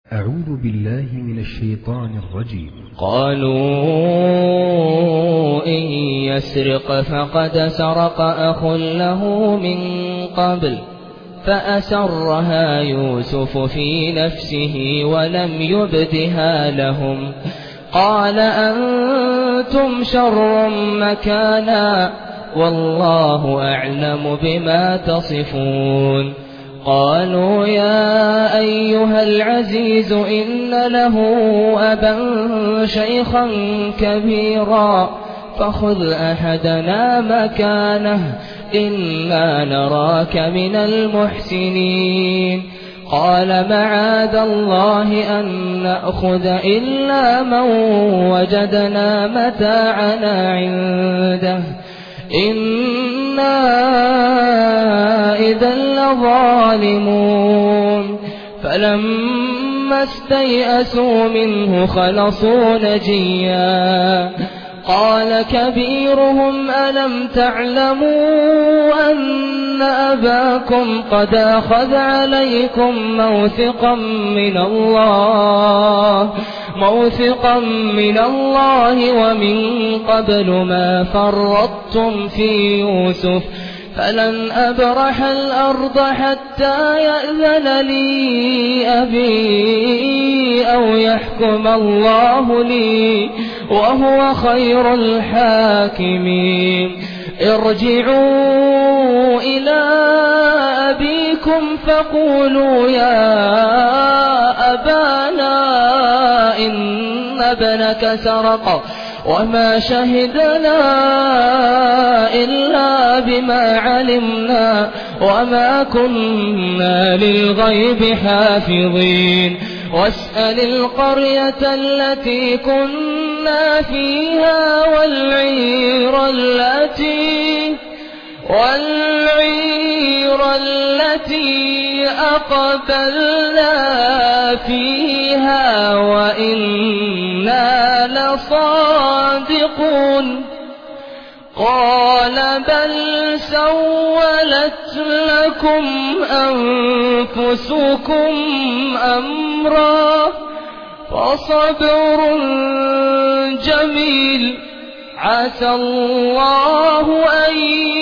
أعوذ بالله من الشيطان الرجيم. قالوا إن يسرق فقد سرق أخ له من قبل فأسرها يوسف في نفسه ولم يبدها لهم قال أنتم شر مكانا والله أعلم بما تصفون. قالوا يا أيها العزيز إن له أبا شيخا كبيرا فخذ أحدنا مكانه إنا نراك من المحسنين. قال معاذ الله أن نأخذ إلا من وجدنا متاعنا عنده إنا إذا لظالمون. فلما استيئسوا منه خلصوا نجيا. قال كبيرهم ألم تعلموا أن أباكم قد أخذ عليكم موثقا من الله ومن قبل ما فرطتم في يوسف فلن أبرح الأرض حتى يأذن لي أبي أو يحكم الله لي وهو خير الحاكمين. ارجعوا إلى أبيكم فقولوا يا أبانا إن ابنك سرق وما شهدنا إلا بما علمنا وما كنا للغيب حافظين. واسأل القرية التي كنا فيها والعير التي أقبلنا فيها وإنا لصادقون. قال بل سولت لكم أنفسكم أمرا فصبر جميل عسى الله أن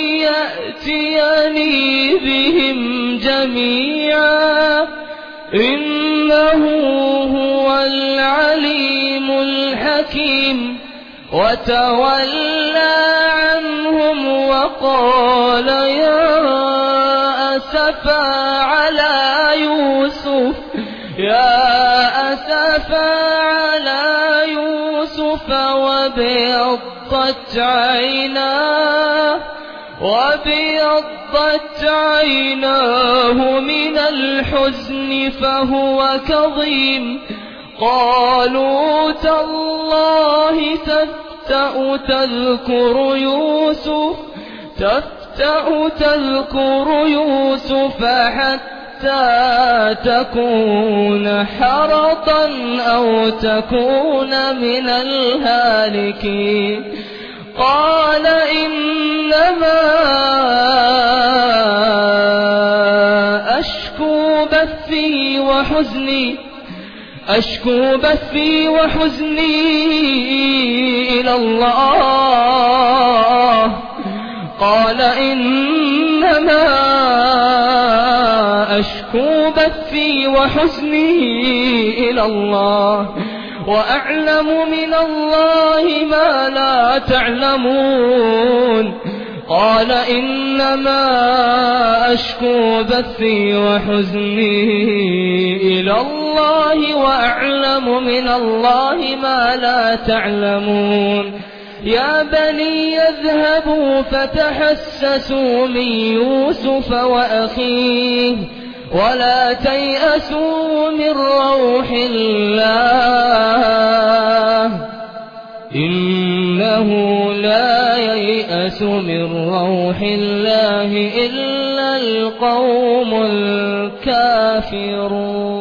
يأتيني بهم جميعا إنه هو العليم الحكيم. وتولى عنهم وقال يا أسفا على يوسف وابيضت عيناه من الحزن فهو كظيم. قالوا تالله تفتأ تذكر يوسف حتى تكون حرضا أو تكون من الهالكين. قال إنما أشكو بثي وحزني إلى الله. قال إنما أشكو بثي وحزني إلى الله وأعلم من الله ما لا تعلمون. قال إنما أشكو بثي وحزني إلى الله وأعلم من الله ما لا تعلمون. يا بني يذهبوا فتحسسوا من يوسف وأخيه ولا تيأسوا من روح الله إنه لا ييأس من روح الله إلا القوم الكافرون.